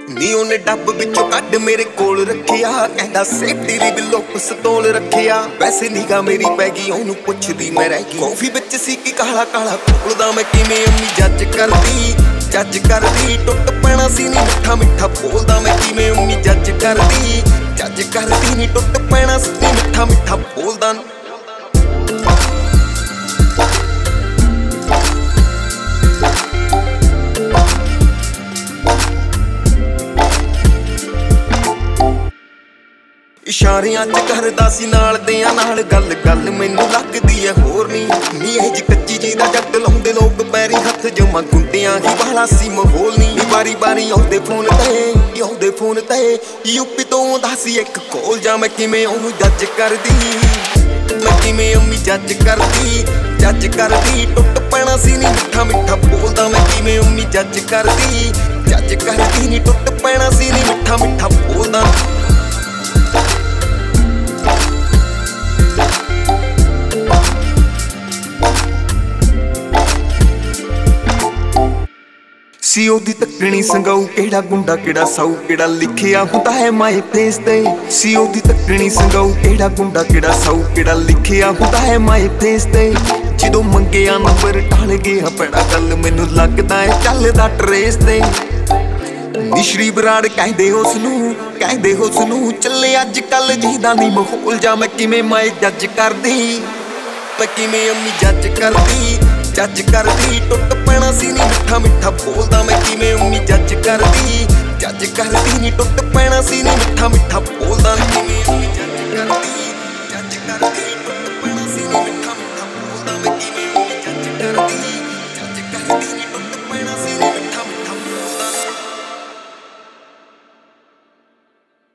ਨੀ ਉਹਨੇ ਡੱਬ ਵਿੱਚੋਂ ਕੱਢ ਮੇਰੇ ਕੋਲ ਰੱਖਿਆ, ਕਹਿੰਦਾ ਸੇਫਟੀ ਦੀ ਬਿੱਲੋ ਪਿਸਤੌਲ ਰੱਖਿਆ। ਵੈਸੇ ਨਿਗਾ ਮੇਰੀ ਪੈ ਗਈ ਉਹਨੂੰ ਪੁੱਛਦੀ ਮੈਂ ਰਹਿ ਗਈ। ਕੌਫੀ ਵਿੱਚ ਸੀ ਕਿ ਕਾਲਾ ਕਾਲਾ ਘੋਲਦਾ ਮੈਂ ਕਿਵੇਂ ਅੰਮੀ ਜੱਜ ਕਰਦੀ ਟੁੱਟ ਪੈਣਾ ਸੀ ਨੀ ਮਿੱਠਾ ਮਿੱਠਾ ਬੋਲਦਾ ਮੈਂ ਕਿਵੇਂ ਅੰਮੀ ਜੱਜ ਕਰਦੀ ਨੀ ਟੁੱਟ ਪੈਣਾ ਸੀ ਨੀ ਮਿੱਠਾ ਮਿੱਠਾ ਬੋਲਦਾ। ਇਸ਼ਾਰਿਆਂ 'ਚ ਕਰਦਾ ਸੀ ਨਾਲ ਦਿਆਂ ਨਾਲ ਗੱਲ ਮੈਨੂੰ ਲੱਗਦੀ ਐ ਹੋਰ ਨੀ ਇਹ ਕੱਚੀ ਜੀ ਦਾ ਜੱਟ ਲਾਉਂਦੇ ਲੋਕ ਪੈਰੀ ਹੱਥ ਜਮਾ ਗੁੰਡਿਆਂ ਹੀ ਵਾਲਾ ਸੀ ਮਾਹੌਲ ਨੀ। ਵਾਰੀ ਆਉਂਦੇ ਫੋਨ ਤੇ ਯੂਪੀ ਤੋਂ ਆਉਂਦਾ ਸੀ ਇੱਕ ਕੋਲ ਜਾ ਮੈਂ ਕਿਵੇਂ ਉਹਨੂੰ ਜੱਜ ਕਰਦੀ ਅੰਮੀ ਜੱਜ ਕਰਦੀ ਟੁੱਟ ਪੈਣਾ ਸੀ ਨੀ ਮਿੱਠਾ ਮਿੱਠਾ ਬੋਲਦਾ ਮੈਂ ਕਿਵੇਂ ਅੰਮੀ ਜੱਜ ਕਰਦੀ ਨੀ ਟੁੱਟ ਪੈਣਾ ਸੀ ਨੀ ਮਿੱਠਾ ਮਿੱਠਾ ਬੋਲਦਾ। ਸੀ ਉਹਦੀ ਤੱਕਣੀ ਸੰਗਾਊ ਕਿਹੜਾ ਗੁੰਡਾ ਕਿਹੜਾ ਸਾਊ ਕਿਹੜਾ ਲਿਖਿਆ ਹੁੰਦਾ ਹੈ ਮਾਏ ਫੇਸ ਤੇ। ਸੀ ਉਹਦੀ ਤੱਕਣੀ ਸੰਗਾਊ ਕਿਹੜਾ ਗੁੰਡਾ ਕਿਹੜਾ ਸਾਊ ਕਿਹੜਾ ਲਿਖਿਆ ਹੁੰਦਾ ਹੈ ਮਾਏ ਫੇਸ ਤੇ। ਜਦੋਂ ਮੰਗਿਆ ਨੰਬਰ ਟਾਲ ਗਿਆ ਬੜਾ ਗੱਲ ਮੈਨੂੰ ਲੱਗਦਾ ਹੈ ਚੱਲਦਾ ਟਰੇਸ ਤੇ। ਨਿਸ਼ਰੀ ਬਰਾੜ ਕਹਿੰਦੇ ਉਸ ਨੂੰ ਚੱਲੇ ਅੱਜ ਕੱਲ ਜਿਹਦਾ ਨੀ ਮਾਹੌਲ ਜਾ ਮੈਂ ਕਿਵੇਂ ਮਾਏ ਜੱਜ ਕਰਦੀ ਮੈਂ ਕਿਵੇਂ ਅੰਮੀ ਜੱਜ ਕਰਦੀ ਟੁੱਟ ਪੈਣਾ ਸੀ ਨੀ ਮਿੱਠਾ ਮਿੱਠਾ ਬੋਲਦਾ ਮੈਂ ਕਿਵੇਂ ਅੰਮੀ ਜੱਜ ਕਰਦੀ ਨੀ ਟੁੱਟ ਪੈਣਾ ਸੀ ਨੀ ਮਿੱਠਾ ਮਿੱਠਾ ਬੋਲਦਾ।